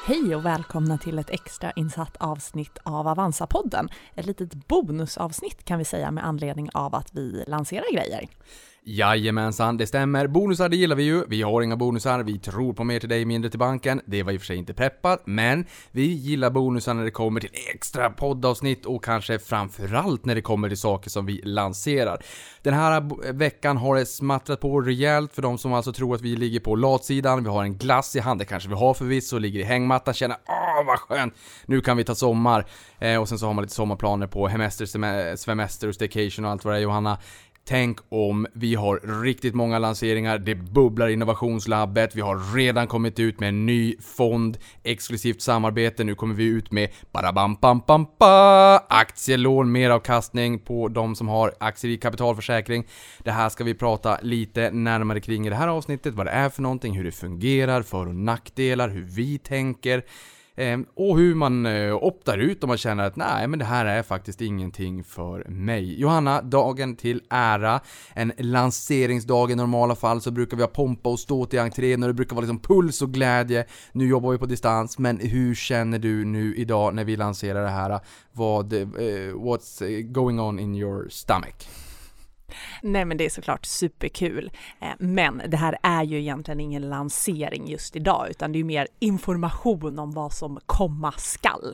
Hej och välkomna till ett extra insatt avsnitt av Avanza-podden. Ett litet bonusavsnitt kan vi säga med anledning av att vi lanserar grejer. Jajamensan, det stämmer. Bonusar, det gillar vi ju. Vi har inga bonusar. Vi tror på mer till dig, mindre till banken. Det var i och för sig inte preppat, men vi gillar bonusar när det kommer till extra poddavsnitt och kanske framförallt när det kommer till saker som vi lanserar. Den här veckan har det smattrat på rejält för de som alltså tror att vi ligger på latsidan. Vi har en glass i hand, det kanske vi har förvisso, ligger i hängmattan, känner vad skönt, nu kan vi ta sommar. Och sen så har man lite sommarplaner på hemester, semester och staycation och allt vad det är, Johanna. Tänk om vi har riktigt många lanseringar, det bubblar innovationslabbet, vi har redan kommit ut med en ny fond, exklusivt samarbete, nu kommer vi ut med aktielån, mer avkastning på de som har aktier i kapitalförsäkring. Det här ska vi prata lite närmare kring i det här avsnittet, vad det är för någonting, hur det fungerar, för- och nackdelar, hur vi tänker. Och hur man optar ut om man känner att nej, men det här är faktiskt ingenting för mig. Johanna, dagen till ära, en lanseringsdag i normala fall så brukar vi ha pompa och stå till entrén och det brukar vara liksom puls och glädje. Nu jobbar vi på distans, men hur känner du nu idag när vi lanserar det här? What's going on in your stomach? Nej, men det är såklart superkul. Men det här är ju egentligen ingen lansering just idag, utan det är ju mer information om vad som komma skall.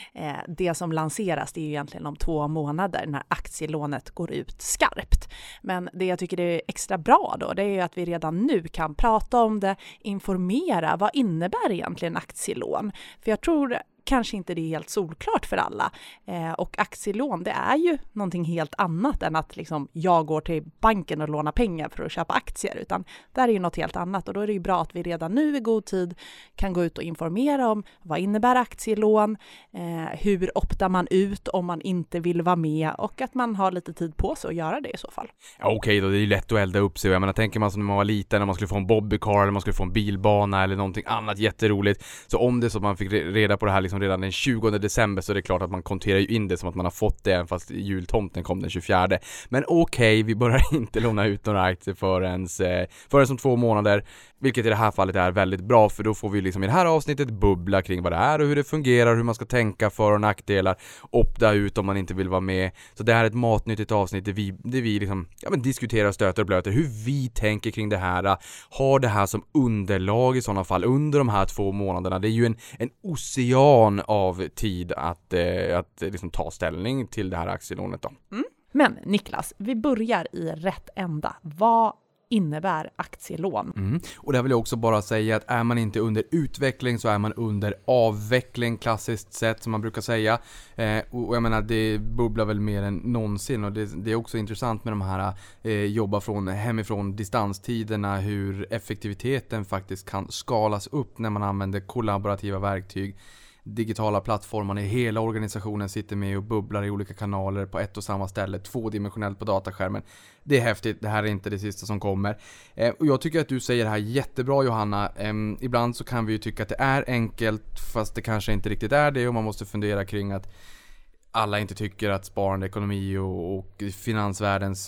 Det som lanseras det är ju egentligen om 2 månader när aktielånet går ut skarpt. Men det jag tycker är extra bra då, det är ju att vi redan nu kan prata om det, informera, vad innebär egentligen aktielån? För jag tror kanske inte det är helt solklart för alla. Och aktielån, det är ju någonting helt annat än att liksom jag går till banken och lånar pengar för att köpa aktier, utan det är ju något helt annat, och då är det ju bra att vi redan nu i god tid kan gå ut och informera om vad innebär aktielån, hur optar man ut om man inte vill vara med, och att man har lite tid på sig att göra det i så fall. Okej då, det är ju lätt att elda upp sig. Jag menar, tänker man som när man var liten, när man skulle få en bobbycar eller man skulle få en bilbana eller någonting annat jätteroligt, så om det så att man fick reda på det här liksom redan den 20 december, så är det klklart att man konterar ju in det som att man har fått det, även fast jultomten kom den 24. Men okej, vi börjar inte låna ut några aktier förrän som 2 månader, vilket i det här fallet är väldigt bra, för då får vi liksom i det här avsnittet bubbla kring vad det är och hur det fungerar, hur man ska tänka, för- och nackdelar, opta ut om man inte vill vara med. Så det här är ett matnyttigt avsnitt där vi liksom, diskuterar, stöter och blöter hur vi tänker kring det här, har det här som underlag i sådana fall under de här 2 månaderna. Det är ju en ocean av tid att liksom ta ställning till det här aktielånet då. Men Niklas, vi börjar i rätt ända. Vad innebär aktielån? Och där vill jag också bara säga att är man inte under utveckling så är man under avveckling, klassiskt sett som man brukar säga. Och jag menar, det bubblar väl mer än någonsin, och det är också intressant med de här jobba från hemifrån distanstiderna, hur effektiviteten faktiskt kan skalas upp när man använder kollaborativa verktyg. Digitala plattformar i hela organisationen sitter med och bubblar i olika kanaler på ett och samma ställe, 2-dimensionellt på dataskärmen. Det är häftigt, det här är inte det sista som kommer. Och jag tycker att du säger det här jättebra, Johanna. Ibland så kan vi ju tycka att det är enkelt, fast det kanske inte riktigt är det, och man måste fundera kring att alla inte tycker att sparande ekonomi och finansvärldens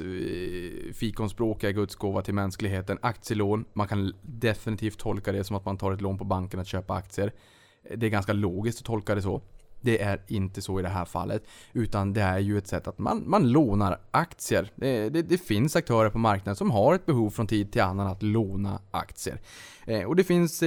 fikonspråk är Guds gåva till mänskligheten. Aktielån, man kan definitivt tolka det som att man tar ett lån på banken att köpa aktier. Det är ganska logiskt att tolka det så. Det är inte så i det här fallet, utan det är ju ett sätt att man lånar aktier. Det finns aktörer på marknaden som har ett behov från tid till annan att låna aktier. Och det finns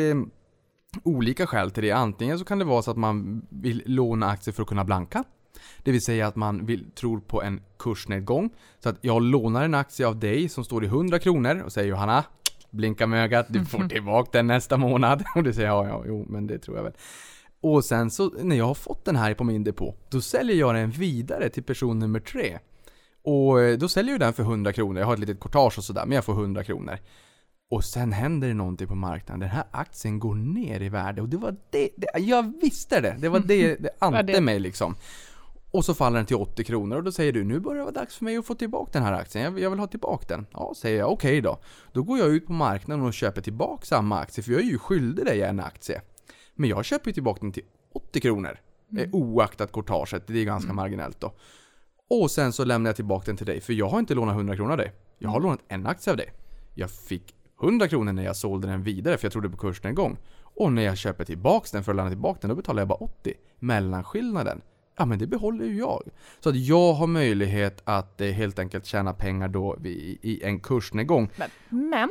olika skäl till det. Antingen så kan det vara så att man vill låna aktier för att kunna blanka. Det vill säga att man tror på en kursnedgång. Så att jag lånar en aktie av dig som står i 100 kronor och säger Johanna, blinka med ögat, du får tillbaka den nästa månad. Och du säger jo, men det tror jag väl. Och sen så när jag har fått den här på min depå, då säljer jag den vidare till person nummer 3. Och då säljer jag den för 100 kronor. Jag har ett litet courtage och sådär, men jag får 100 kronor. Och sen händer det någonting på marknaden. Den här aktien går ner i värde. Och det var det jag visste det. Det var det ante mig liksom. Och så faller den till 80 kronor. Och då säger du, nu börjar det vara dags för mig att få tillbaka den här aktien. Jag vill ha tillbaka den. Ja, säger jag, okej då. Då går jag ut på marknaden och köper tillbaka samma aktie. För jag är ju skyldig dig en aktie. Men jag köper ju tillbaka den till 80 kronor. Oaktat courtaget. Det är ganska marginellt då. Och sen så lämnar jag tillbaka den till dig. För jag har inte lånat 100 kronor av dig. Jag har lånat en aktie av dig. Jag fick 100 kronor när jag sålde den vidare för jag trodde på kursen en gång. Och när jag köper tillbaks den för att lämna tillbaka den, då betalar jag bara 80. Mellanskillnaden, ja men det behåller ju jag. Så att jag har möjlighet att helt enkelt tjäna pengar då i en kursnedgång. Men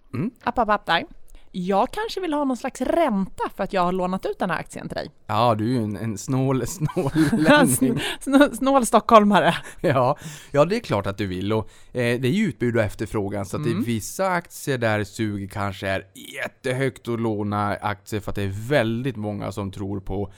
app där. Jag kanske vill ha någon slags ränta för att jag har lånat ut den här aktien till dig. Ja, du är ju en snålänning. Snål stockholmare. Ja, det är klart att du vill. Och det är ju utbud och efterfrågan. Så att det är vissa aktier där suger kanske är jättehögt att låna aktier för att det är väldigt många som tror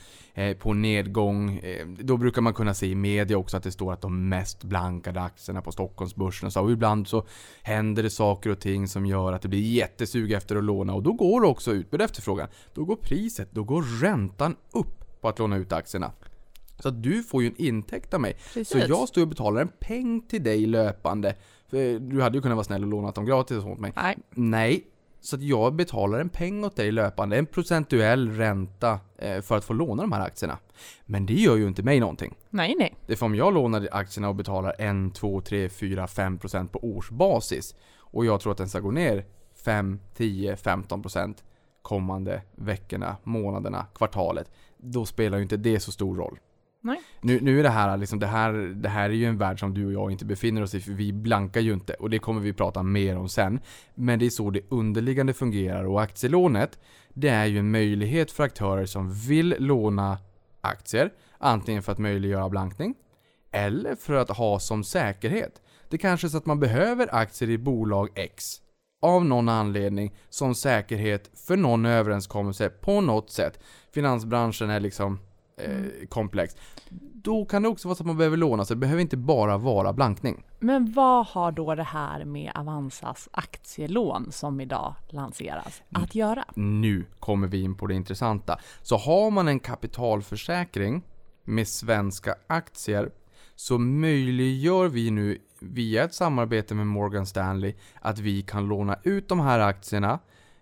på nedgång. Då brukar man kunna se i media också att det står att de mest blankade aktierna på Stockholmsbörsen. Så ibland så händer det saker och ting som gör att det blir jättesug efter att låna. Och då går också utbud och efterfrågan. Då går priset, då går räntan upp på att låna ut aktierna. Så att du får ju en intäkt av mig. Precis. Så jag står och betalar en peng till dig löpande. För du hade ju kunnat vara snäll och låna dem gratis åt mig. Nej. Så att jag betalar en peng åt dig löpande. En procentuell ränta för att få låna de här aktierna. Men det gör ju inte mig någonting. Nej. Det är för om jag lånar aktierna och betalar 1, 2, 3, 4, 5% på årsbasis. Och jag tror att den ska gå ner 5, 10, 15% kommande veckorna, månaderna, kvartalet. Då spelar ju inte det så stor roll. Nej. Nu är det här liksom, det här är ju en värld som du och jag inte befinner oss i, för vi blankar ju inte, och det kommer vi prata mer om sen. Men det är så det underliggande fungerar, och aktielånet, det är ju en möjlighet för aktörer som vill låna aktier, antingen för att möjliggöra blankning eller för att ha som säkerhet. Det kanske är så att man behöver aktier i bolag X av någon anledning som säkerhet för någon överenskommelse på något sätt. Finansbranschen är liksom komplex. Då kan det också vara så att man behöver låna, så det behöver inte bara vara blankning. Men vad har då det här med Avanzas aktielån som idag lanseras att göra? Nu kommer vi in på det intressanta. Så har man en kapitalförsäkring med svenska aktier, så möjliggör vi nu via ett samarbete med Morgan Stanley att vi kan låna ut de här aktierna,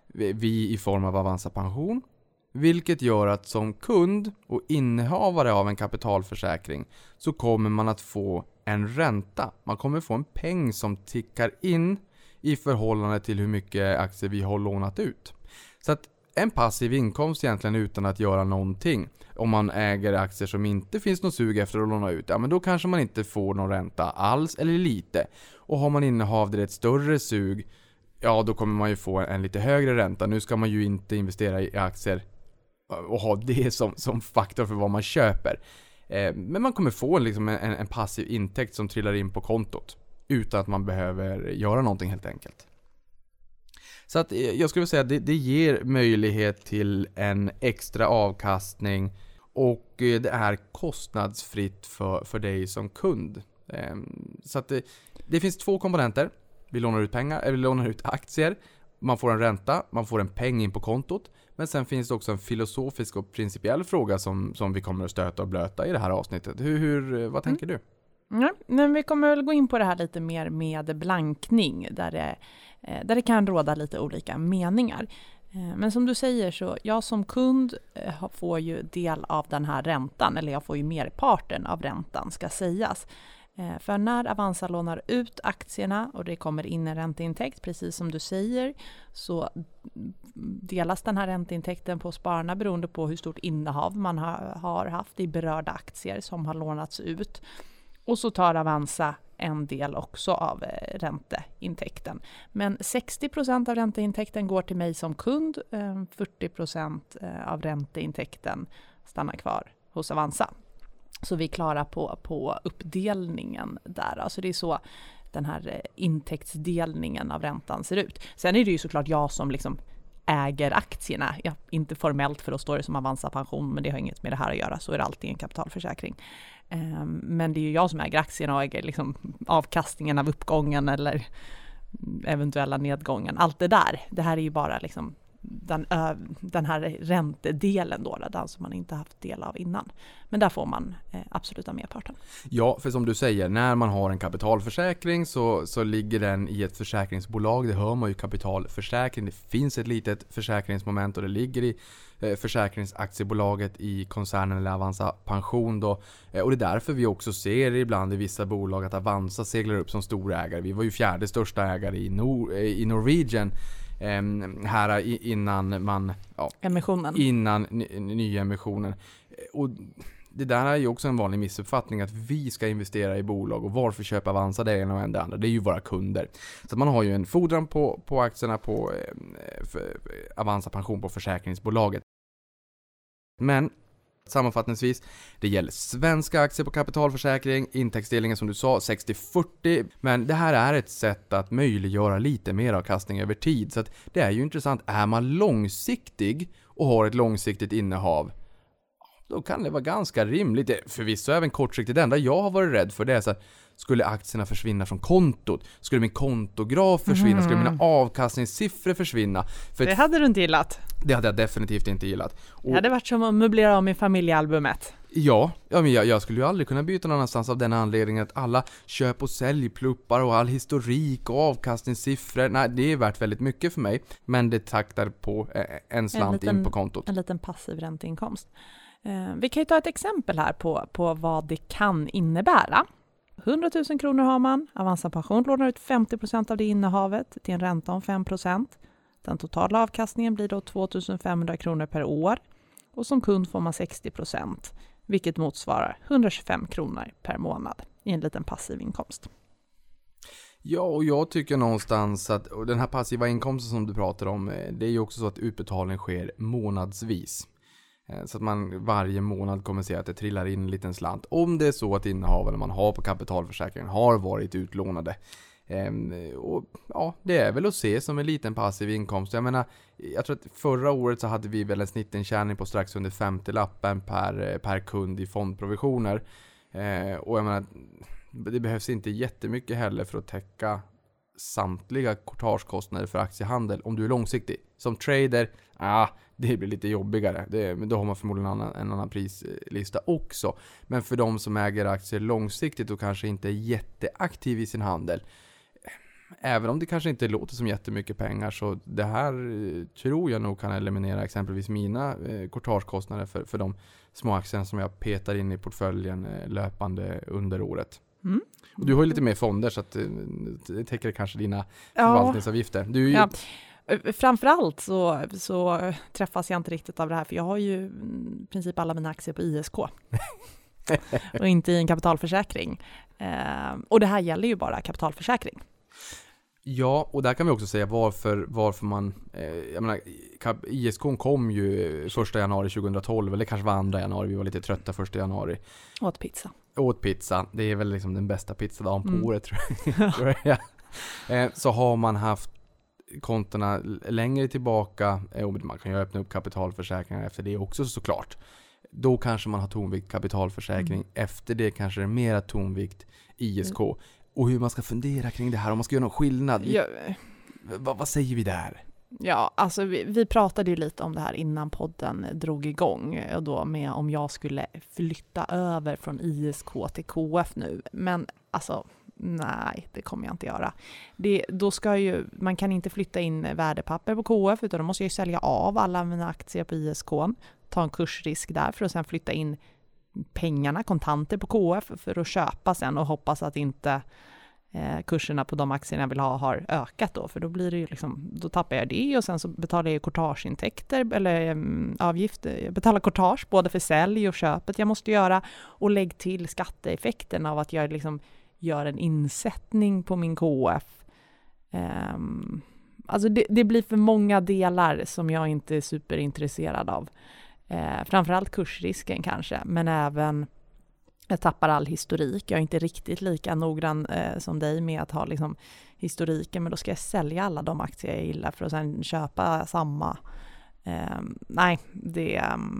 vi i form av Avanza Pension. Vilket gör att som kund och innehavare av en kapitalförsäkring så kommer man att få en ränta. Man kommer få en peng som tickar in i förhållande till hur mycket aktier vi har lånat ut. Så att en passiv inkomst egentligen utan att göra någonting. Om man äger aktier som inte finns något sug efter att låna ut, ja men då kanske man inte får någon ränta alls eller lite. Och har man innehav där ett större sug, ja då kommer man ju få en lite högre ränta. Nu ska man ju inte investera i aktier och ha det som faktor för vad man köper. Men man kommer få en passiv intäkt som trillar in på kontot utan att man behöver göra någonting helt enkelt. Så att jag skulle säga att det ger möjlighet till en extra avkastning, och det är kostnadsfritt för dig som kund. Så att det finns 2 komponenter. Vi lånar ut pengar, eller vi lånar ut aktier. Man får en ränta, man får en peng in på kontot. Men sen finns det också en filosofisk och principiell fråga som vi kommer att stöta och blöta i det här avsnittet. Vad tänker du? Men vi kommer väl gå in på det här lite mer med blankning, där det kan råda lite olika meningar. Men som du säger, så jag som kund får ju del av den här räntan, eller jag får ju merparten av räntan ska sägas. För när Avanza lånar ut aktierna och det kommer in en ränteintäkt, precis som du säger, så delas den här ränteintäkten på spararna beroende på hur stort innehav man har haft i berörda aktier som har lånats ut. Och så tar Avanza en del också av ränteintäkten. Men 60% av ränteintäkten går till mig som kund, 40% av ränteintäkten stannar kvar hos Avanza. Så vi är klara på uppdelningen där. Alltså det är så den här intäktsdelningen av räntan ser ut. Sen är det ju såklart jag som liksom äger aktierna. Ja, inte formellt, för då står det som Avanza Pension, men det har inget med det här att göra. Så är det alltid en kapitalförsäkring. Men det är ju jag som äger aktierna och äger liksom avkastningen av uppgången eller eventuella nedgången. Allt det där. Det här är ju bara liksom den här räntedelen då, den som man inte haft del av innan. Men där får man absolut av merparten. Ja, för som du säger, när man har en kapitalförsäkring så ligger den i ett försäkringsbolag. Det hör man ju, kapitalförsäkring. Det finns ett litet försäkringsmoment och det ligger i försäkringsaktiebolaget i koncernen eller Avanza Pension då. Och det är därför vi också ser ibland i vissa bolag att Avanza seglar upp som storägare. Vi var ju 4:e största ägare i Norwegian här innan man... Ja, emissionen. Innan nyemissionen. Och det där är ju också en vanlig missuppfattning att vi ska investera i bolag och varför köpa Avanza det ena och det andra. Det är ju våra kunder. Så man har ju en fordran på aktierna på Avanza pension på försäkringsbolaget. Men sammanfattningsvis, det gäller svenska aktier på kapitalförsäkring, intäktsdelningen som du sa 60-40, men det här är ett sätt att möjliggöra lite mer avkastning över tid. Så att det är ju intressant, är man långsiktig och har ett långsiktigt innehav, då kan det vara ganska rimligt. Förvisso även kortsiktigt. Det enda jag har varit rädd för det är så att skulle aktierna försvinna från kontot? Skulle min kontograf försvinna? Skulle mina avkastningssiffror försvinna? För det hade du inte gillat. Det hade jag definitivt inte gillat. Det hade varit som att möblera om i familjealbumet. Ja, men jag skulle ju aldrig kunna byta någon annanstans av den anledningen att alla köp- och säljpluppar och all historik och avkastningssiffror, nej, det är värt väldigt mycket för mig. Men det taktar på en slant in på kontot. En liten passiv ränteinkomst. Vi kan ju ta ett exempel här på vad det kan innebära. 100 000 kronor har man. Avanza pension lånar ut 50% av det innehavet till en ränta om 5%. Den totala avkastningen blir då 2 500 kronor per år. Och som kund får man 60%, vilket motsvarar 125 kronor per månad i en liten passiv inkomst. Ja, och jag tycker någonstans att den här passiva inkomsten som du pratar om, det är ju också så att utbetalning sker månadsvis. Så att man varje månad kommer se att det trillar in en liten slant. Om det är så att innehaven man har på kapitalförsäkringen har varit utlånade. Och ja, det är väl att se som en liten passiv inkomst. Jag menar, jag tror att förra året så hade vi väl en snittintjäning på strax under 50-lappen per kund i fondprovisioner. Och jag menar, det behövs inte jättemycket heller för att täcka samtliga courtagekostnader för aktiehandel om du är långsiktig. Som trader, det blir lite jobbigare. Då har man förmodligen en annan prislista också. Men för de som äger aktier långsiktigt och kanske inte är jätteaktiv i sin handel, även om det kanske inte låter som jättemycket pengar, så det här tror jag nog kan eliminera exempelvis mina courtagekostnader för de små aktierna som jag petar in i portföljen löpande under året. Mm. Och du har ju lite mer fonder så att det täcker kanske dina förvaltningsavgifter. Du är ju... Framförallt så träffas jag inte riktigt av det här, för jag har ju i princip alla mina aktier på ISK och inte i en kapitalförsäkring. Och det här gäller ju bara kapitalförsäkring. Ja, och där kan vi också säga varför man... jag menar, ISK kom ju 1 januari 2012, eller kanske var 2 januari, vi var lite trötta 1 januari. Åt pizza. Det är väl liksom den bästa pizzadagen på året, tror jag. Så har man haft kontona längre tillbaka, och man kan ju öppna upp kapitalförsäkringar efter det också såklart. Då kanske man har tonvikt kapitalförsäkring. Efter det kanske det är mera tonvikt ISK. Och hur man ska fundera kring det här, om man ska göra någon skillnad. Vad säger vi där? Ja, alltså vi pratade ju lite om det här innan podden drog igång, och då med om jag skulle flytta över från ISK till KF nu. Men alltså, nej, det kommer jag inte göra. Då ska ju, man kan inte flytta in värdepapper på KF, utan då måste jag sälja av alla mina aktier på ISK, ta en kursrisk där för att sen flytta in pengarna, kontanter på KF för att köpa sen och hoppas att inte kurserna på de aktierna jag vill ha har ökat då, för då blir det ju liksom, då tappar jag det, och sen så betalar jag courtageintäkter eller avgifter, jag betalar courtage både för sälj och köpet jag måste göra, och lägg till skatteeffekten av att jag liksom gör en insättning på min KF. Alltså det blir för många delar som jag inte är superintresserad av. Framförallt kursrisken kanske, men även jag tappar all historik. Jag är inte riktigt lika noggrann som dig med att ha liksom historiken, men då ska jag sälja alla de aktier jag gillar för att sen köpa samma. Nej, det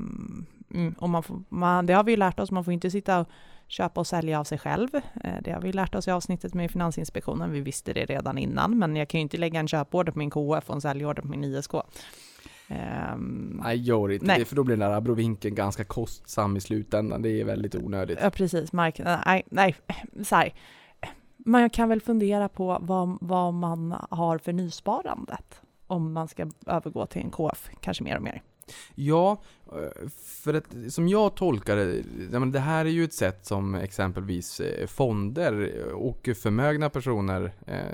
har vi ju lärt oss, man får inte sitta och köpa och sälja av sig själv. Det har vi lärt oss i avsnittet med Finansinspektionen. Vi visste det redan innan, men jag kan ju inte lägga en köporder på min KF och en säljorder på min ISK. Nej, gör inte det, för då blir den där abrovinkeln ganska kostsam i slutändan. Det är väldigt onödigt. Ja, precis. Nej, så här. Man kan väl fundera på vad man har för nysparandet om man ska övergå till en KF, kanske mer och mer. Ja, för att som jag tolkar det här är ju ett sätt som exempelvis fonder och förmögna personer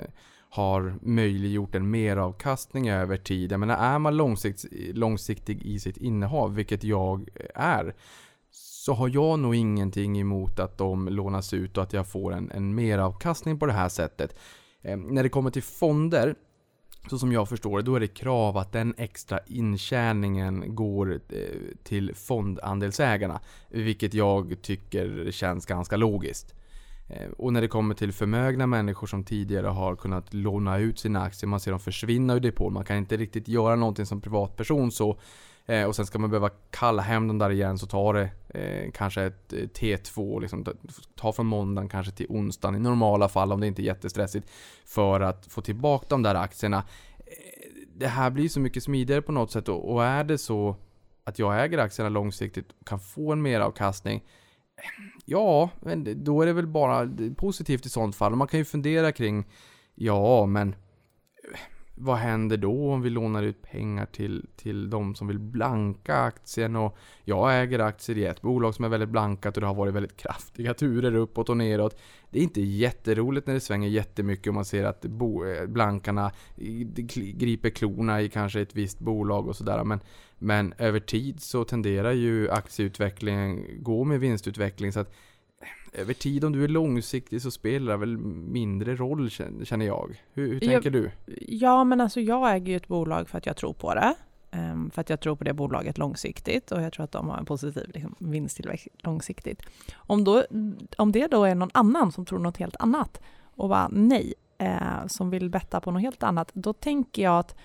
har möjliggjort en mer avkastning över tid. Jag menar, är man långsiktig i sitt innehav, vilket jag är, så har jag nog ingenting emot att de lånas ut och att jag får en mer avkastning på det här sättet. När det kommer till fonder, så som jag förstår det, då är det krav att den extra intjäningen går till fondandelsägarna, vilket jag tycker känns ganska logiskt. Och när det kommer till förmögna människor som tidigare har kunnat låna ut sina aktier, man ser dem försvinna ur depån, man kan inte riktigt göra någonting som privatperson så, och sen ska man behöva kalla hem dem där igen, så tar det kanske ett T2, liksom, ta från måndagen kanske till onsdagen i normala fall om det inte är jättestressigt, för att få tillbaka de där aktierna. Det här blir så mycket smidigare på något sätt, och är det så att jag äger aktierna långsiktigt och kan få en mer avkastning, ja, men då är det väl bara positivt i sånt fall. Man kan ju fundera kring, ja, men vad händer då om vi lånar ut pengar till de som vill blanka aktien? Och jag äger aktier i ett bolag som är väldigt blankat och det har varit väldigt kraftiga turer uppåt och neråt. Det är inte jätteroligt när det svänger jättemycket och man ser att blankarna griper klorna i kanske ett visst bolag och sådär. Men över tid så tenderar ju aktieutvecklingen gå med vinstutveckling, så att över tid, om du är långsiktig, så spelar det väl mindre roll, känner jag. Hur tänker du? Ja, men alltså jag äger ju ett bolag för att jag tror på det. För att jag tror på det bolaget långsiktigt. Och jag tror att de har en positiv vinsttillväxt långsiktigt. Om det då är någon annan som tror något helt annat och bara nej, som vill betta på något helt annat, då tänker jag att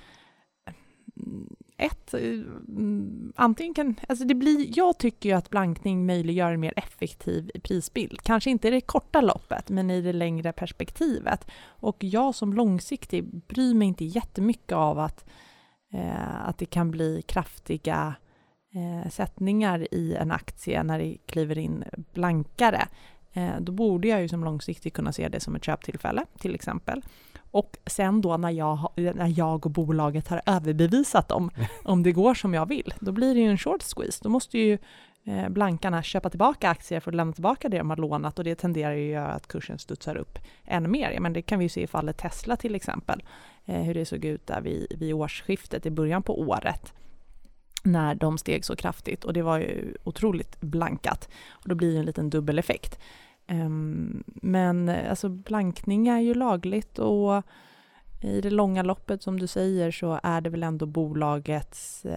antingen kan, alltså jag tycker ju att blankning möjliggör en mer effektiv prisbild. Kanske inte i det korta loppet, men i det längre perspektivet. Och jag som långsiktig bryr mig inte jättemycket av att det kan bli kraftiga sättningar i en aktie när det kliver in blankare. Då borde jag ju som långsiktig kunna se det som ett köptillfälle till exempel. Och sen då när jag och bolaget har överbevisat dem om det går som jag vill, då blir det ju en short squeeze. Då måste ju blankarna köpa tillbaka aktier för att lämna tillbaka det de har lånat, och det tenderar ju att göra att kursen studsar upp ännu mer. Men det kan vi ju se i fallet Tesla till exempel, hur det såg ut där vid årsskiftet i början på året när de steg så kraftigt, och det var ju otroligt blankat, och då blir det en liten dubbeleffekt. Men alltså blankning är ju lagligt, och i det långa loppet som du säger så är det väl ändå bolagets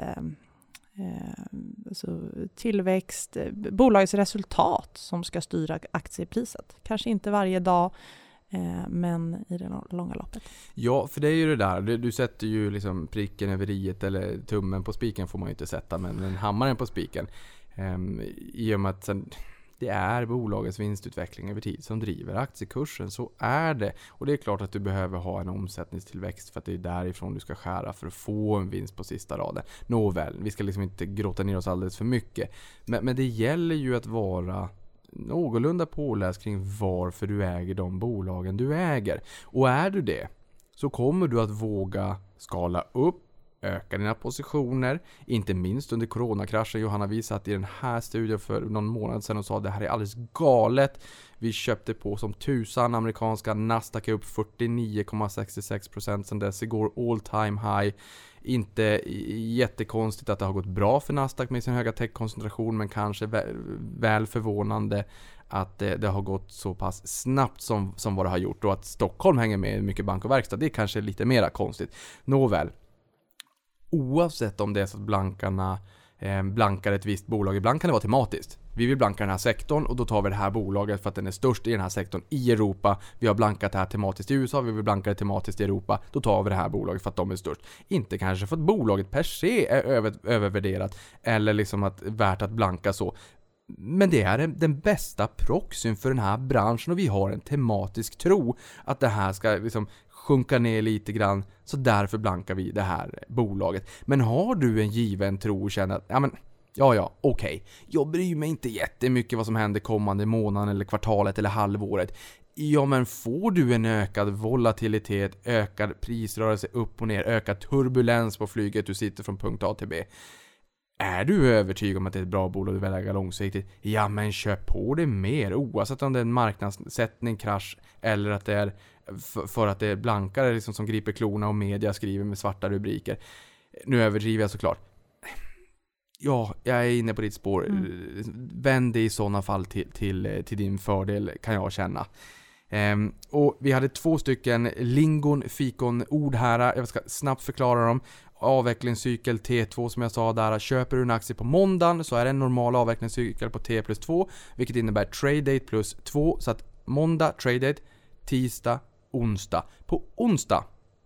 alltså tillväxt, bolagets resultat som ska styra aktiepriset. Kanske inte varje dag, men i det långa loppet. Ja, för det är ju det där. Du sätter ju liksom pricken över iet, eller tummen på spiken får man ju inte sätta, men hammaren på spiken. I och med att det är bolagets vinstutveckling över tid som driver aktiekursen, så är det. Och det är klart att du behöver ha en omsättningstillväxt, för att det är därifrån du ska skära för att få en vinst på sista raden. Nåväl, vi ska liksom inte gråta ner oss alldeles för mycket. Men det gäller ju att vara någorlunda påläst kring varför du äger de bolagen du äger. Och är du det, så kommer du att våga skala upp, öka dina positioner, inte minst under coronakraschen. Johanna visat i den här studien för någon månad sedan och sa att det här är alldeles galet. Vi köpte på som tusan. Amerikanska Nasdaq är upp 49,66% sedan dess. Igår all time high. Inte jättekonstigt att det har gått bra för Nasdaq med sin höga techkoncentration, men kanske väl förvånande att det har gått så pass snabbt som vad det har gjort, och att Stockholm hänger med mycket bank och verkstad. Det är kanske lite mera konstigt. Nåväl. Oavsett om det är så att blankarna blankar ett visst bolag, ibland kan det vara tematiskt. Vi vill blanka den här sektorn, och då tar vi det här bolaget för att den är störst i den här sektorn i Europa. Vi har blankat det här tematiskt i USA, vi vill blanka det tematiskt i Europa. Då tar vi det här bolaget för att de är störst. Inte kanske för att bolaget per se är övervärderat eller liksom att värt att blanka så. Men det är den bästa proxyn för den här branschen, och vi har en tematisk tro att det här ska liksom sjunka ner lite grann, så därför blankar vi det här bolaget. Men har du en given tro och känner att okej. Jag bryr mig inte jättemycket vad som händer kommande månaden eller kvartalet eller halvåret. Ja, men får du en ökad volatilitet, ökad prisrörelse upp och ner, ökad turbulens på flyget du sitter från punkt A till B. Är du övertygad om att det är ett bra bolag du vill äga långsiktigt? Ja, men köp på det mer, oavsett om det är en marknadssättning, krasch, eller att det är för att det är blankare liksom som griper klorna och media skriver med svarta rubriker. Nu överdriver jag såklart. Ja, jag är inne på ditt spår. Vänd det i sådana fall till din fördel, kan jag känna. Och vi hade 2 stycken fikonord här. Jag ska snabbt förklara dem. Avvecklingscykel T2 som jag sa där. Köper du en aktie på måndagen så är det en normal avvecklingscykel på T plus 2, vilket innebär trade date plus 2. Så att måndag trade date, tisdag, onsdag. På onsdag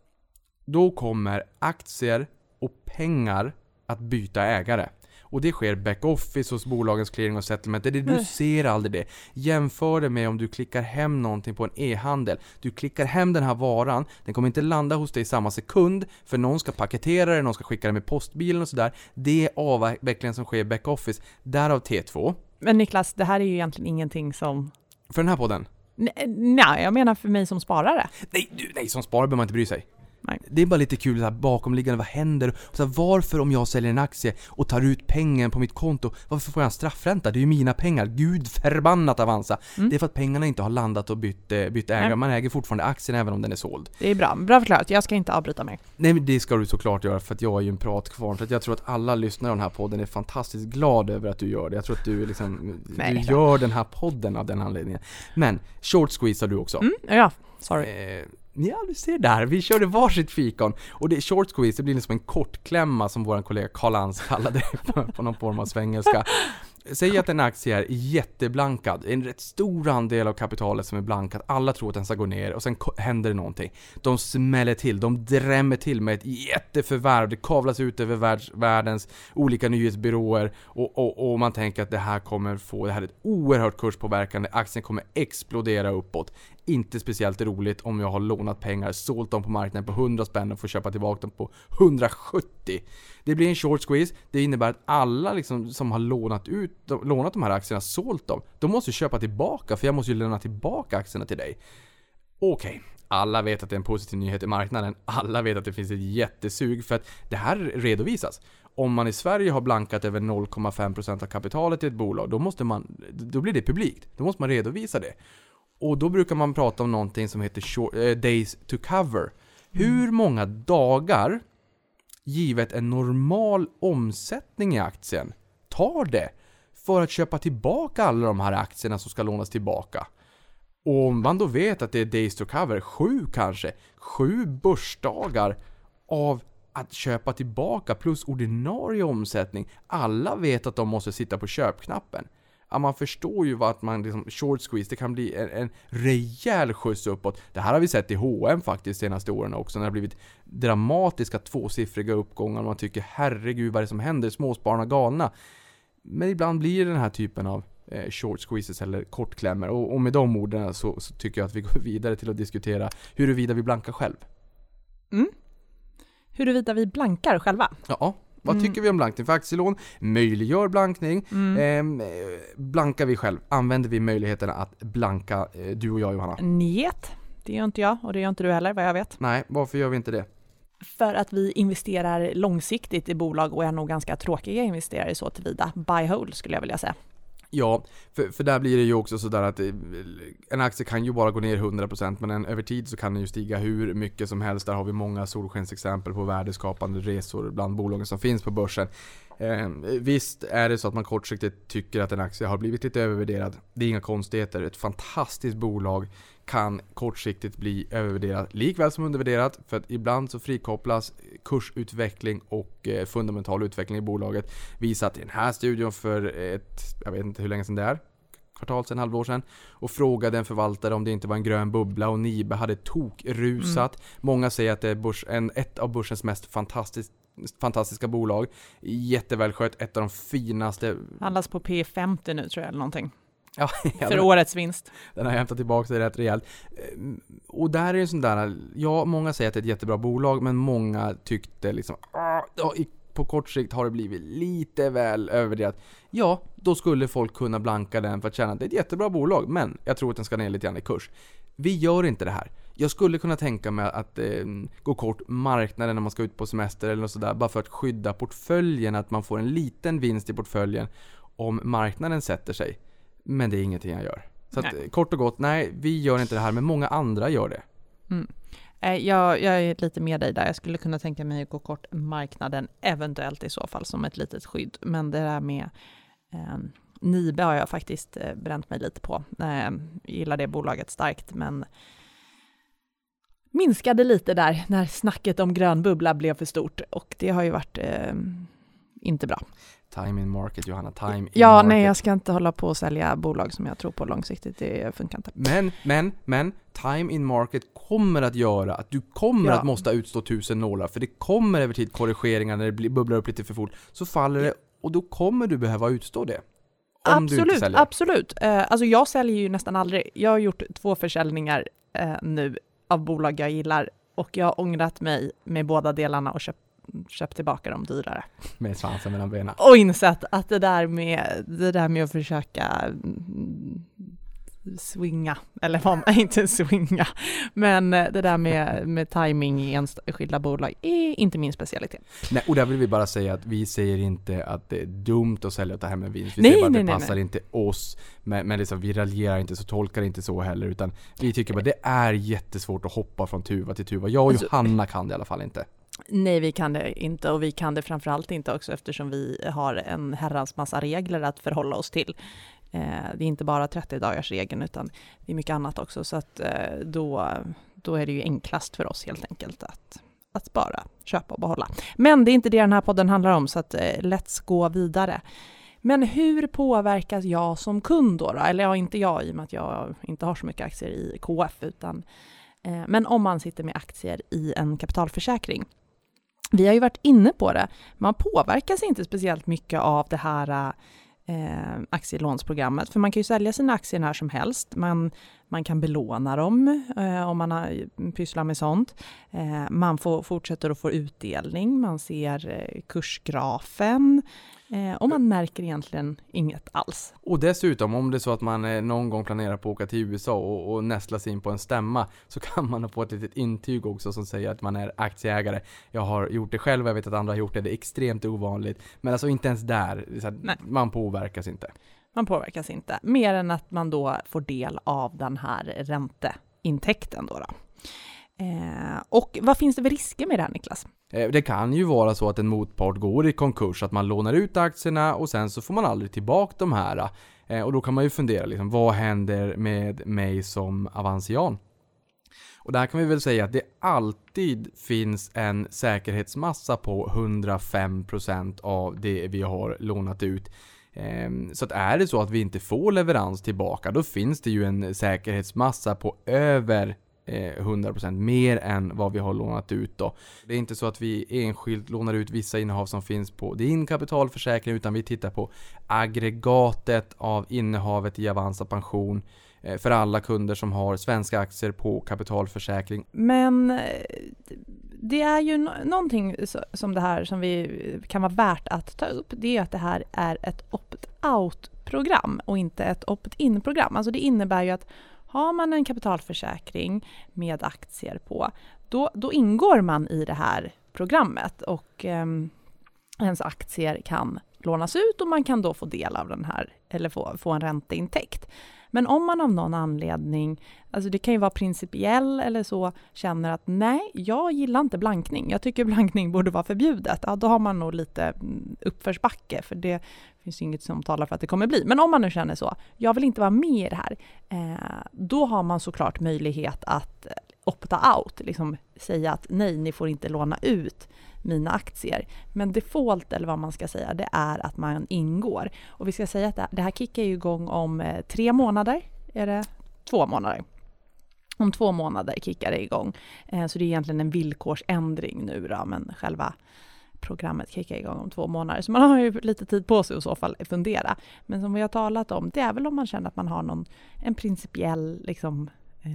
då kommer aktier och pengar att byta ägare. Och det sker back-office hos bolagens clearing och settlement. Du ser aldrig det. Jämför det med om du klickar hem någonting på en e-handel. Du klickar hem den här varan. Den kommer inte landa hos dig i samma sekund. För någon ska paketera det, någon ska skicka det med postbilen och sådär. Det är avvecklingen som sker back-office. Därav T2. Men Niklas, det här är ju egentligen ingenting som... För den här podden? Nej, jag menar för mig som sparare. Nej, som sparare behöver man inte bry sig. Nej. Det är bara lite kul så här bakomliggande, vad händer? Så här, varför om jag säljer en aktie och tar ut pengen på mitt konto, varför får jag en straffränta? Det är ju mina pengar, gud förbannat Avanza. Det är för att pengarna inte har landat och bytt ägare. Nej. Man äger fortfarande aktien även om den är såld. Det är bra förklarat, jag ska inte avbryta mig. Nej, men det ska du såklart göra, för att jag är ju en pratkvarn. Så att jag tror att alla lyssnare av den här podden är fantastiskt glad över att du gör det. Jag tror att du liksom, du gör den här podden av den anledningen. Men short squeeze har du också. Ja, sorry. Ja, du ser där. Vi körde varsitt fikon. Och det short squeeze, det blir liksom en kortklämma som vår kollega Karl Hans kallade det på någon form av svengelska. Säg att en aktie är jätteblankad. En rätt stor andel av kapitalet som är blankat. Alla tror att den ska gå ner och sen händer det någonting. De smäller till. De drämmer till med ett jätteförvärv. Det kavlas ut över världens olika nyhetsbyråer. Och man tänker att det här är ett oerhört kurspåverkande. Aktien kommer explodera uppåt. Inte speciellt roligt om jag har lånat pengar, sålt dem på marknaden på 100 spänn och får köpa tillbaka dem på 170. Det blir en short squeeze. Det innebär att alla liksom, som har lånat de här aktierna, sålt dem, de måste köpa tillbaka, för jag måste ju lämna tillbaka aktierna till dig. Okej. Alla vet att det är en positiv nyhet i marknaden. Alla vet att det finns ett jättesug för att det här redovisas. Om man i Sverige har blankat över 0,5% av kapitalet i ett bolag, då blir det publikt. Då måste man redovisa det. Och då brukar man prata om någonting som heter days to cover. Hur många dagar, givet en normal omsättning i aktien, tar det för att köpa tillbaka alla de här aktierna som ska lånas tillbaka? Och om man då vet att det är days to cover, 7 börsdagar av att köpa tillbaka plus ordinarie omsättning. Alla vet att de måste sitta på köpknappen. Ja, man förstår ju att man liksom, short squeeze, det kan bli en rejäl skjuts uppåt. Det här har vi sett i H&M faktiskt senaste åren också, när det har blivit dramatiska 2-siffriga uppgångar. Man tycker, herregud vad är det som händer? Småspararna galna. Men ibland blir det den här typen av short squeezes eller kortklämmer. Och med de orden så tycker jag att vi går vidare till att diskutera huruvida vi blankar själv. Huruvida vi blankar själva? Ja. Vad tycker vi om blankning för aktielån? Möjliggör blankning. Blankar vi själv? Använder vi möjligheterna att blanka, du och jag, Johanna? Njet, det gör inte jag och det gör inte du heller, vad jag vet. Nej, varför gör vi inte det? För att vi investerar långsiktigt i bolag och är nog ganska tråkiga investerare så tillvida. Buy hold skulle jag vilja säga. Ja, för där blir det ju också sådär att en aktie kan ju bara gå ner 100%, men över tid så kan den ju stiga hur mycket som helst. Där har vi många solskensexempel på värdeskapande resor bland bolagen som finns på börsen. Visst är det så att man kortsiktigt tycker att en aktie har blivit lite övervärderad. Det är inga konstigheter. Ett fantastiskt bolag kan kortsiktigt bli övervärderat likväl som undervärderat, för att ibland så frikopplas kursutveckling och fundamental utveckling i bolaget. Visat i den här studion för jag vet inte hur länge sedan det är, kvartal sedan, halvår sedan, och frågade en förvaltare om det inte var en grön bubbla, och Nibe hade tokrusat. Många säger att det är ett av börsens mest fantastiska bolag. Jättevälskött, ett av de finaste. Handlas på P50 nu tror jag eller någonting. Ja, för årets vinst. Den har hämtat tillbaka sig rätt rejält. Och där är det sån där, ja, många säger att det är ett jättebra bolag, men många tyckte liksom på kort sikt har det blivit lite väl övervärderat. Ja, då skulle folk kunna blanka den för att känna att det är ett jättebra bolag, men jag tror att den ska ner lite grann i kurs. Vi gör inte det här. Jag skulle kunna tänka mig att gå kort marknaden när man ska ut på semester eller något sådär, bara för att skydda portföljen, att man får en liten vinst i portföljen om marknaden sätter sig. Men det är ingenting jag gör. Så att, kort och gott, nej, vi gör inte det här, men många andra gör det. Jag är lite med dig där. Jag skulle kunna tänka mig att gå kort marknaden, eventuellt i så fall som ett litet skydd. Men det där med Nibe har jag faktiskt bränt mig lite på. Jag gillar det bolaget starkt, men minskade lite där när snacket om grön bubbla blev för stort. Och det har ju varit inte bra. Time in market, Johanna. Time in ja, market. Nej, jag ska inte hålla på och sälja bolag som jag tror på långsiktigt. Det funkar inte. Men time in market kommer att göra att du kommer att måste utstå 1000 nålar. För det kommer över tid korrigeringar när det bubblar upp lite för fort. Så faller det och då kommer du behöva utstå det. Absolut. Alltså jag säljer ju nästan aldrig. Jag har gjort 2 försäljningar nu av bolag jag gillar. Och jag har ångrat mig med båda delarna och köpt tillbaka dem dyrare. Med svansen mellan benen. Och insett att det där med att försöka swinga, eller vad man inte swinga, men det där med timing i enskilda bolag är inte min specialitet. Nej, och där vill vi bara säga att vi säger inte att det är dumt att sälja och ta hem en vinst. Vi säger bara att det passar inte oss, men liksom, vi raljerar inte, så tolkar inte så heller, utan vi tycker bara det är jättesvårt att hoppa från tuva till tuva. Jag och Johanna kan det i alla fall inte. Nej, vi kan det inte, och vi kan det framförallt inte också eftersom vi har en herrans massa regler att förhålla oss till. Det är inte bara 30-dagars regeln utan det är mycket annat också, så att då är det ju enklast för oss helt enkelt att bara köpa och behålla. Men det är inte det den här podden handlar om, så att let's gå vidare. Men hur påverkas jag som kund då? Eller ja, inte jag i och med att jag inte har så mycket aktier i KF, men om man sitter med aktier i en kapitalförsäkring. Vi har ju varit inne på det. Man påverkas inte speciellt mycket av det här aktielånsprogrammet. För man kan ju sälja sina aktier när som helst. Man kan belåna dem om man har pysslar med sånt. Man fortsätter att få utdelning. Man ser kursgrafen. Och man märker egentligen inget alls. Och dessutom, om det är så att man någon gång planerar på att åka till USA och nästla sig in på en stämma, så kan man få ett litet intyg också som säger att man är aktieägare. Jag har gjort det själv, jag vet att andra har gjort det. Det är extremt ovanligt. Men alltså inte ens där. Man påverkas inte. Man påverkas inte. Mer än att man då får del av den här ränteintäkten då. Och vad finns det för risker med det här, Niklas? Det kan ju vara så att en motpart går i konkurs, att man lånar ut aktierna och sen så får man aldrig tillbaka de här. Och då kan man ju fundera, liksom, vad händer med mig som Avancian? Och där kan vi väl säga att det alltid finns en säkerhetsmassa på 105% av det vi har lånat ut. Så att är det så att vi inte får leverans tillbaka, då finns det ju en säkerhetsmassa på över 100% mer än vad vi har lånat ut då. Det är inte så att vi enskilt lånar ut vissa innehav som finns på din kapitalförsäkring, utan vi tittar på aggregatet av innehavet i Avanza Pension för alla kunder som har svenska aktier på kapitalförsäkring. Men det är ju någonting som det här som vi kan vara värt att ta upp. Det är att det här är ett opt-out-program och inte ett opt-in-program. Alltså det innebär ju att har man en kapitalförsäkring med aktier på, då ingår man i det här programmet och ens aktier kan lånas ut och man kan då få del av den här, eller få en ränteintäkt. Men om man av någon anledning, alltså det kan ju vara principiell eller så, känner att nej, jag gillar inte blankning. Jag tycker blankning borde vara förbjudet. Ja, då har man nog lite uppförsbacke, för det finns inget som talar för att det kommer bli. Men om man nu känner så, jag vill inte vara med i det här, då har man såklart möjlighet att opta out, liksom säga att nej, ni får inte låna ut mina aktier. Men default, eller vad man ska säga, det är att man ingår. Och vi ska säga att det här kickar ju igång om 3 månader. Är det 2 månader? Om 2 månader kickar det igång. Så det är egentligen en villkorsändring nu då, men själva programmet kickar igång om 2 månader. Så man har ju lite tid på sig i så fall att fundera. Men som vi har talat om, det är väl om man känner att man har en principiell liksom,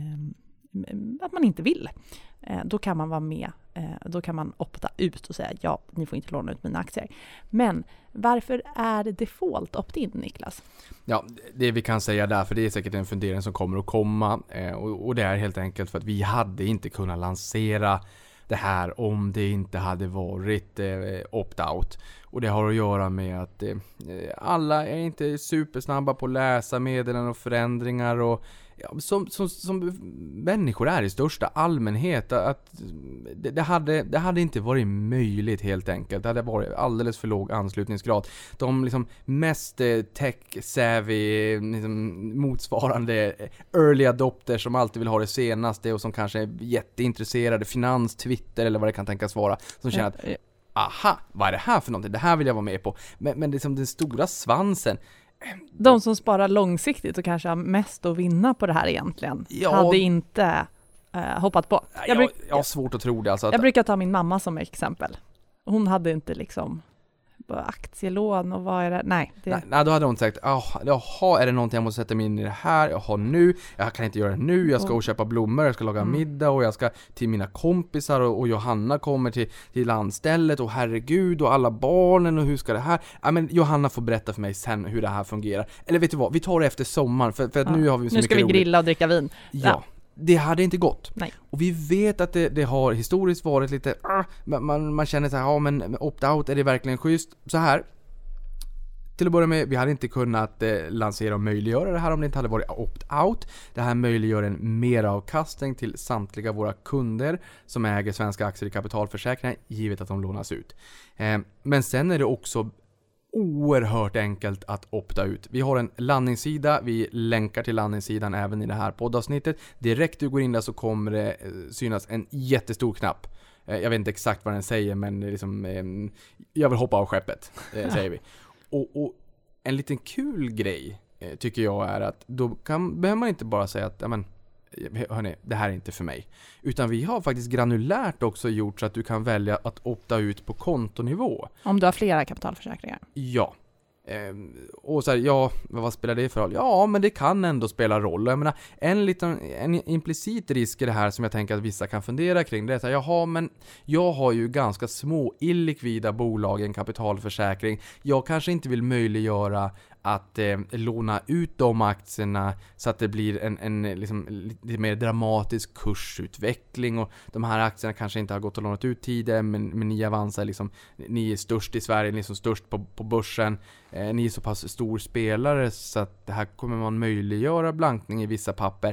att man inte vill. Då kan man vara med. Då kan man opta ut och säga ja, ni får inte låna ut mina aktier. Men varför är det default opt-in, Niklas? Ja, det vi kan säga där, för det är säkert en fundering som kommer att komma. Och det är helt enkelt för att vi hade inte kunnat lansera det här om det inte hade varit opt-out. Och det har att göra med att alla är inte supersnabba på att läsa meddelanden och förändringar, och som människor är i största allmänhet, att det hade inte varit möjligt helt enkelt. Det hade varit alldeles för låg anslutningsgrad. De liksom mest tech-savvy liksom, motsvarande early adopters som alltid vill ha det senaste och som kanske är jätteintresserade, finans, Twitter eller vad det kan tänkas vara, som känner att aha, vad är det här för någonting? Det här vill jag vara med på. Men liksom den stora svansen. De som sparar långsiktigt och kanske har mest att vinna på det här egentligen hade inte hoppat på. Jag har svårt att tro det. Alltså jag brukar ta min mamma som exempel. Hon hade inte liksom aktielån och vad är det? Nej, då hade hon sagt, är det någonting jag måste sätta mig in i det här? Jag har nu, jag kan inte göra det nu, jag ska och köpa blommor, jag ska laga middag och jag ska till mina kompisar och Johanna kommer till landstället och herregud och alla barnen och hur ska det här? Ja, men Johanna får berätta för mig sen hur det här fungerar. Eller vet du vad, vi tar det efter sommaren för att nu har vi så nu mycket ska vi grilla och dricka vin. Ja. Det hade inte gått. Nej. Och vi vet att det har historiskt varit lite man känner så här, men opt-out, är det verkligen schysst? Så här, till att börja med, vi hade inte kunnat lansera och möjliggöra det här om det inte hade varit opt-out. Det här möjliggör en meravkastning till samtliga våra kunder som äger svenska aktier i kapitalförsäkringar, givet att de lånas ut. Men sen är det också oerhört enkelt att opta ut. Vi har en landningssida, vi länkar till landningssidan även i det här poddavsnittet. Direkt du går in där så kommer det synas en jättestor knapp. Jag vet inte exakt vad den säger, men liksom, jag vill hoppa av skeppet, säger vi. Och en liten kul grej tycker jag är att då behöver man inte bara säga att hörni, det här är inte för mig. Utan vi har faktiskt granulärt också gjort så att du kan välja att opta ut på kontonivå. Om du har flera kapitalförsäkringar? Ja. Och så här, vad spelar det för roll? Ja, men det kan ändå spela roll. Jag menar, en implicit risk i det här som jag tänker att vissa kan fundera kring, det är att men jag har ju ganska små illikvida bolag i en kapitalförsäkring. Jag kanske inte vill möjliggöra att låna ut de aktierna så att det blir en liksom, lite mer dramatisk kursutveckling, och de här aktierna kanske inte har gått att låna ut tidigare, men ni Avanza liksom, ni är störst i Sverige, ni är som störst på börsen, ni är så pass stor spelare så att det här kommer man möjliggöra blankning i vissa papper.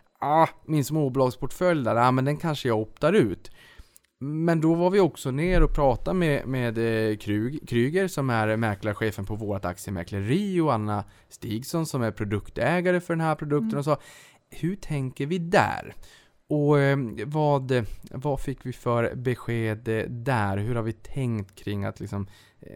Min småbolagsportfölj där, men den kanske jag optar ut. Men då var vi också ner och pratade med Kryger som är mäklarchefen på vårt aktiemäkleri, och Anna Stigson som är produktägare för den här produkten, och sa, hur tänker vi där? Och vad fick vi för besked där? Hur har vi tänkt kring att liksom,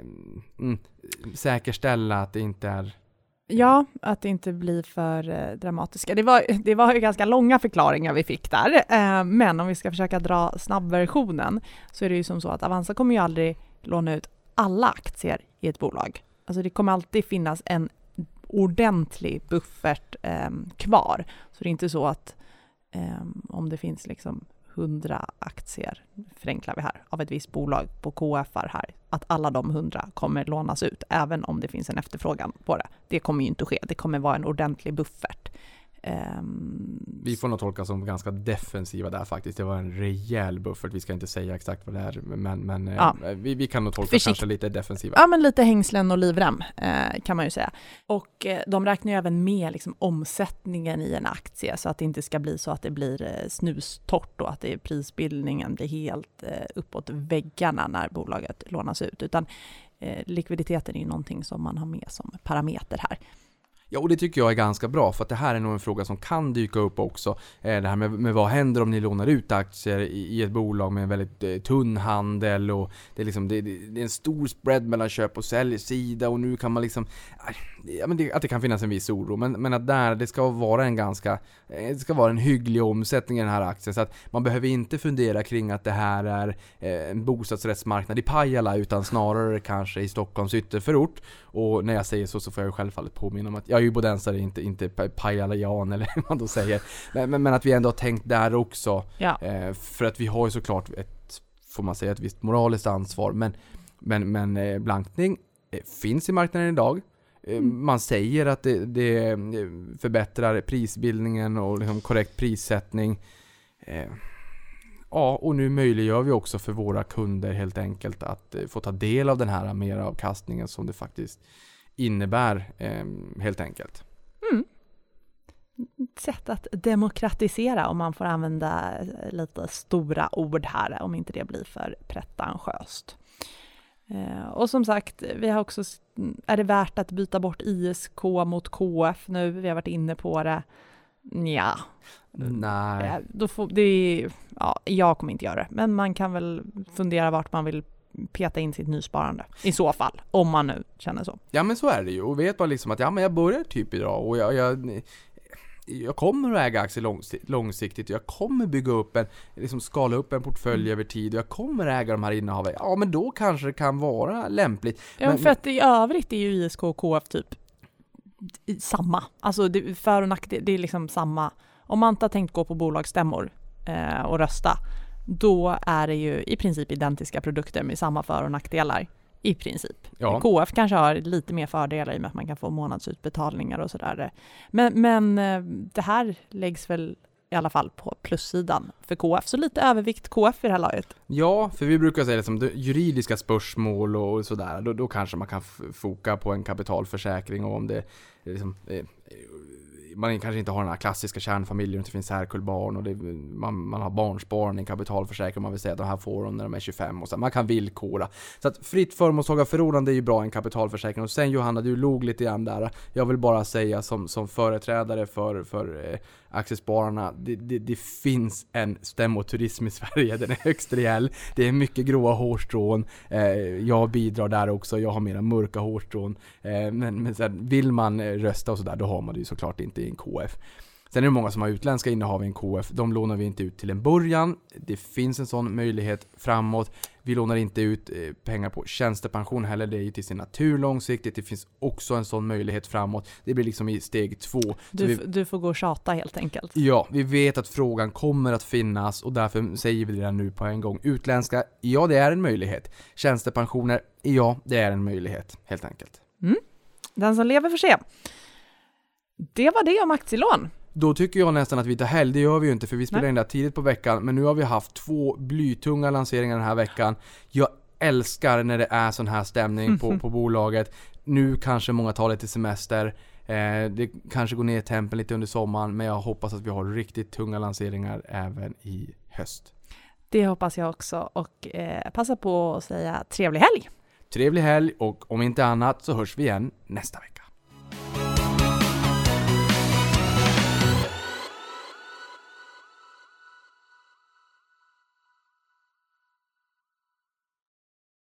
säkerställa att det inte är... Ja, att det inte blir för dramatiska. Det var ju ganska långa förklaringar vi fick där. Men om vi ska försöka dra snabbversionen så är det ju som så att Avanza kommer ju aldrig låna ut alla aktier i ett bolag. Alltså det kommer alltid finnas en ordentlig buffert kvar. Så det är inte så att om det finns liksom 100 aktier, förenklar vi här, av ett visst bolag på KFR här, att alla de 100 kommer lånas ut, även om det finns en efterfrågan på det. Det kommer ju inte ske. Det kommer vara en ordentlig buffert. Vi får nog tolka som ganska defensiva där faktiskt. Det var en rejäl buffert. Vi ska inte säga exakt vad det är, men vi kan nog tolka kanske lite defensiva. Ja, men lite hängslen och livrem kan man ju säga. Och de räknar ju även med liksom omsättningen i en aktie, så att det inte ska bli så att det blir snustort och att prisbildningen blir helt uppåt väggarna när bolaget lånas ut. Utan likviditeten är ju någonting som man har med som parameter här. Ja, och det tycker jag är ganska bra, för att det här är nog en fråga som kan dyka upp också. Det här med vad händer om ni lånar ut aktier i ett bolag med en väldigt tunn handel, och det är, liksom, det är en stor spread mellan köp- och säljsida, och nu kan man liksom... att det kan finnas en viss oro, men att det ska vara det ska vara en hygglig omsättning i den här aktien, så att man behöver inte fundera kring att det här är en bostadsrättsmarknad i Pajala, utan snarare kanske i Stockholms ytterförort. Och när jag säger så får jag självfallet påminna om att jag är ju bodensare, inte Pajala-jan eller vad man då säger, men att vi ändå har tänkt där också. Ja. För att vi har ju såklart får man säga, ett visst moraliskt ansvar, men blankning finns i marknaden idag. Man säger att det förbättrar prisbildningen och liksom korrekt prissättning. Ja, och nu möjliggör vi också för våra kunder helt enkelt att få ta del av den här meravkastningen som det faktiskt innebär helt enkelt. ett sätt att demokratisera, om man får använda lite stora ord här, om inte det blir för pretentiöst. Och som sagt, vi har också, är det värt att byta bort ISK mot KF nu? Vi har varit inne på det. Ja. Nej. Jag kommer inte göra det. Men man kan väl fundera vart man vill peta in sitt nysparande. I så fall, om man nu känner så. Ja, men så är det ju. Och vet man liksom att jag börjar typ idag och jag kommer att äga aktier långsiktigt. Jag kommer bygga upp skala upp en portfölj över tid. Och jag kommer äga de här innehaven. Ja, men då kanske det kan vara lämpligt. Ja, men för att i övrigt är ju ISK och KF typ samma. Alltså för och nackdel, det är liksom samma. Om man inte har tänkt gå på bolagsstämmor och rösta, då är det ju i princip identiska produkter med samma för- och nackdelar. I princip. Ja. KF kanske har lite mer fördelar i och med att man kan få månadsutbetalningar och sådär. Men det här läggs väl i alla fall på plussidan för KF. Så lite övervikt KF i det här laget. Ja, för vi brukar säga det juridiska spörsmål och sådär. Då kanske man kan foka på en kapitalförsäkring, och om det liksom, man kanske inte har den här klassiska kärnfamiljen, det finns särkullbarn och man har barnsbarn i en kapitalförsäkring, man vill säga att de här får de när de är 25 och så. Man kan villkora. Så att fritt förmånstagarförordnande är ju bra i en kapitalförsäkring. Och sen Johanna, du log lite grann där. Jag vill bara säga som företrädare för aktiespararna, det finns en stämmoturism i Sverige, den är högst rejäl. Det är mycket gråa hårstrån. Jag bidrar där också, jag har mera mörka hårstrån. Men så här, vill man rösta och sådär, då har man det ju såklart inte i en KF. Sen är det många som har utländska innehav i en KF. De lånar vi inte ut till en början. Det finns en sån möjlighet framåt. Vi lånar inte ut pengar på tjänstepension heller. Det är ju till sin natur långsiktigt. Det finns också en sån möjlighet framåt. Det blir liksom i steg 2. Du får gå och tjata helt enkelt. Ja, vi vet att frågan kommer att finnas och därför säger vi det nu på en gång. Utländska, ja det är en möjlighet. Tjänstepensioner, ja det är en möjlighet helt enkelt. Den som lever får se. Det var det om aktielån. Då tycker jag nästan att vi tar helg. Det gör vi ju inte för vi spelar in där tidigt på veckan. Men nu har vi haft 2 blytunga lanseringar den här veckan. Jag älskar när det är sån här stämning på bolaget. Nu kanske många tar lite semester. Det kanske går ner tempen lite under sommaren. Men jag hoppas att vi har riktigt tunga lanseringar även i höst. Det hoppas jag också. Och passa på att säga trevlig helg. Trevlig helg, och om inte annat så hörs vi igen nästa vecka.